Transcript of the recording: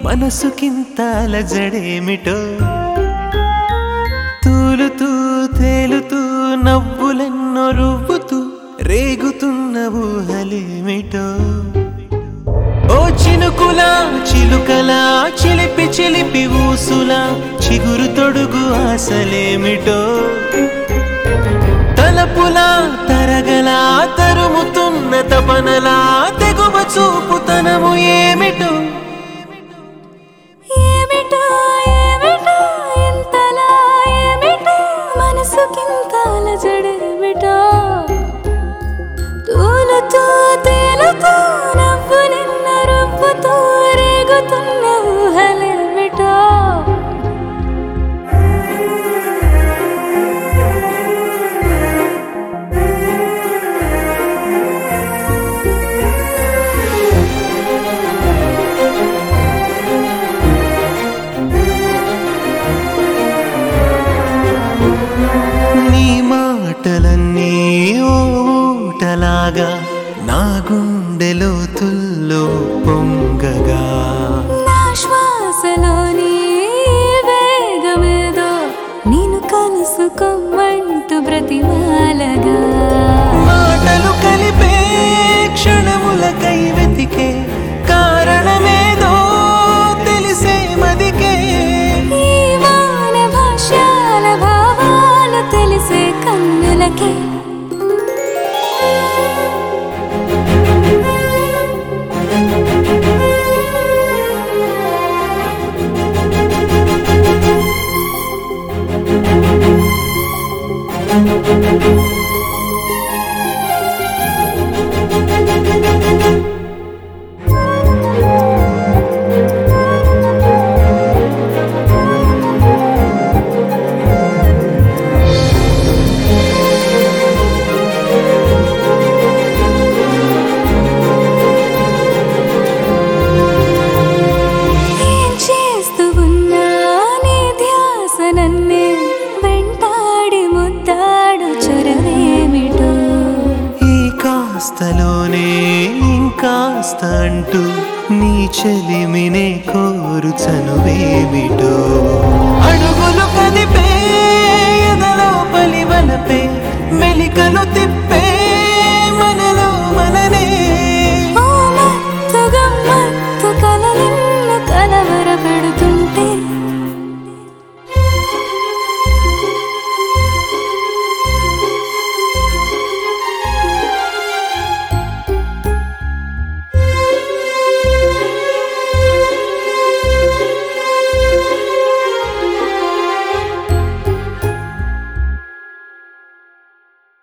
మనసుకింత అలజడేమిటో తూలుతూ తేలుతూ నవ్వులెన్నో రువ్వుతూ రేగుతున్న ఊహలేమిటో ఓ చినుకులా చిలుకలా చిలిపి చిలిపి ఊసులా చిగురు తొడుగు ఆశలేమిటో తలపులా తరగలా తరుముతున్న తపనలా తెగువ చూపుతనము ఏమిటో ఏమిటో ఏమిటో ఇంతలా ఏమిటో మనసుకింత అలజడేమిటో తూలుతూ తేలుతూ నవ్వులెన్న రువ్వుతూ రేగుతున్న ఊహలేమిటో నీ మాటలన్నీ ఓ ఊటలాగా నా గుండెలో తుల్లో పొంగగా నా శ్వాసలోని వేగమేదో నేను కలుసుకోమంటూ బ్రతిమాలగా మాటలు కలిపే క్షణములకై వెతికే కారణమేదో తెలిసే మదికే ఈ వాన భాష్యాల భావాలు తెలిసే కన్నులకే ఏం చేస్తూ ఉన్నా నీ ధ్యాస నన్నే వెంటాడి ముద్దాడు చొరవేమిటో ఈ కాస్తలోనే ఇంకాస్త అంటూ నీ చెలిమినే కోరు చనువేమిటో అడుగులు కదిపే ఎదలో పలివలపే మెలికలు తిప్పే